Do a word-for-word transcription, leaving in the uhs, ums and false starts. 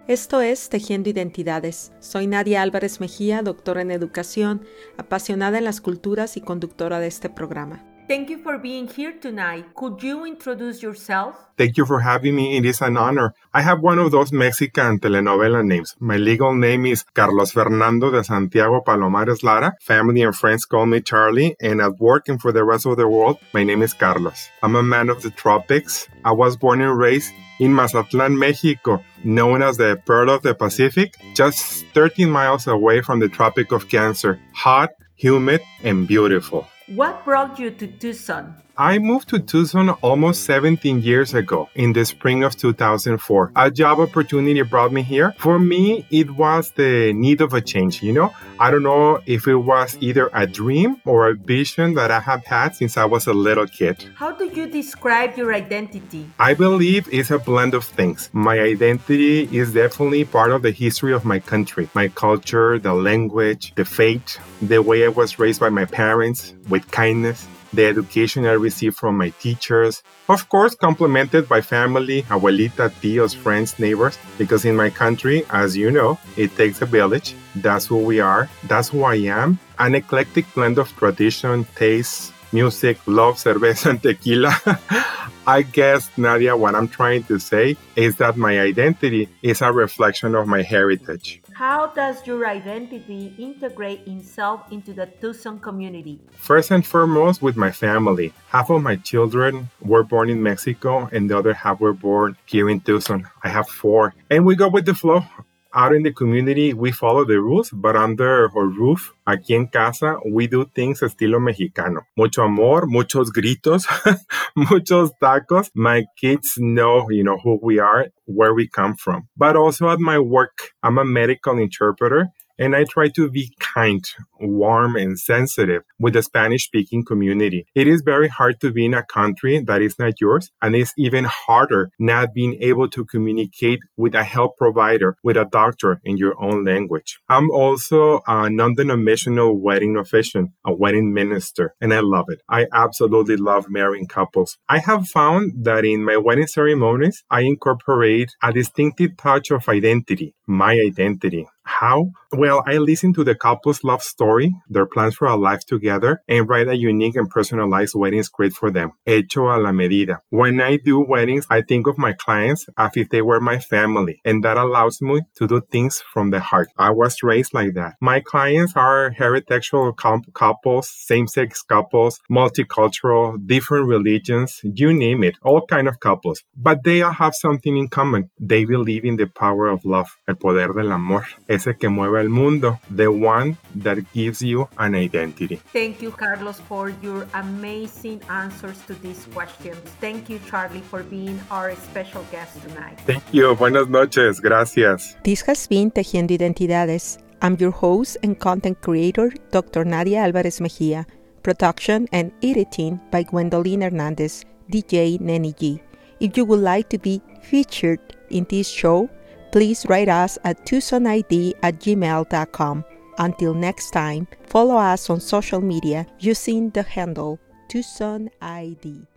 Esto es Tejiendo Identidades. Soy Nadia Álvarez Mejía, doctora en educación, apasionada en las culturas y conductora de este programa. Thank you for being here tonight. Could you introduce yourself? Thank you for having me. It is an honor. I have one of those Mexican telenovela names. My legal name is Carlos Fernando de Santiago Palomares Lara. Family and friends call me Charlie, and at work and for the rest of the world, my name is Carlos. I'm a man of the tropics. I was born and raised in Mazatlan, Mexico, known as the Pearl of the Pacific, just thirteen miles away from the Tropic of Cancer. Hot, humid, and beautiful. What brought you to Tucson? I moved to Tucson almost seventeen years ago in the spring of two thousand four. A job opportunity brought me here. For me, it was the need of a change, you know? I don't know if it was either a dream or a vision that I have had since I was a little kid. How do you describe your identity? I believe it's a blend of things. My identity is definitely part of the history of my country, my culture, the language, the faith, the way I was raised by my parents, with kindness, the education I received from my teachers, of course, complemented by family, abuelita, tíos, friends, neighbors, because in my country, as you know, it takes a village. That's who we are. That's who I am. An eclectic blend of tradition, tastes, music, love, cerveza, and tequila. I guess, Nadia, what I'm trying to say is that my identity is a reflection of my heritage. How does your identity integrate itself into the Tucson community? First and foremost, with my family. Half of my children were born in Mexico and the other half were born here in Tucson. I have four. And we go with the flow. Out in the community, we follow the rules, but under our roof, aquí en casa, we do things estilo mexicano. Mucho amor, muchos gritos, muchos tacos. My kids know, you know, who we are, where we come from. But also at my work, I'm a medical interpreter, and I try to be kind, warm, and sensitive with the Spanish-speaking community. It is very hard to be in a country that is not yours, and it's even harder not being able to communicate with a health provider, with a doctor in your own language. I'm also a non-denominational wedding officiant, a wedding minister, and I love it. I absolutely love marrying couples. I have found that in my wedding ceremonies, I incorporate a distinctive touch of identity, my identity. How? Well, I listen to the couple's love story, their plans for a life together, and write a unique and personalized wedding script for them, hecho a la medida. When I do weddings, I think of my clients as if they were my family, and that allows me to do things from the heart. I was raised like that. My clients are heterosexual couples, same-sex couples, multicultural, different religions, you name it, all kind of couples. But they all have something in common. They believe in the power of love, el poder del amor. Ese que mueve el mundo, the one that gives you an identity. Thank you, Carlos, for your amazing answers to these questions. Thank you, Charlie, for being our special guest tonight. Thank you. Buenas noches. Gracias. This has been Tejiendo Identidades. I'm your host and content creator, Doctor Nadia Álvarez Mejía. Production and editing by Gwendolyn Hernandez, D J Nenny G. If you would like to be featured in this show, please write us at tucsonid at gmail dot com. Until next time, follow us on social media using the handle Tucson I D.